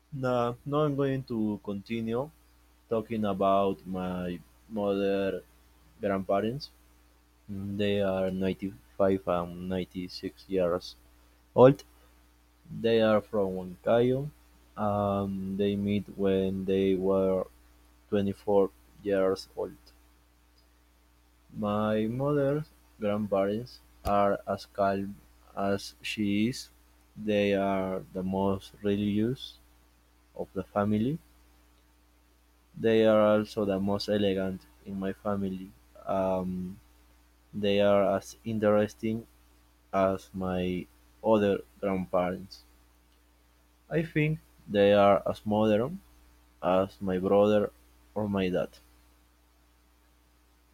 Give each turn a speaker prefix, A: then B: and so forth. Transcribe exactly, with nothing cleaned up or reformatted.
A: Now, now I'm going to continue talking about my mother grandparents. They are ninety-five and ninety-six years old. They are from Huancayo. Um, they met when they were twenty-four years old. My mother's grandparents are as calm as she is. They are the most religious of the family. They are also the most elegant in my family. Um, they are as interesting as my other grandparents. I think they are as modern as my brother or my dad.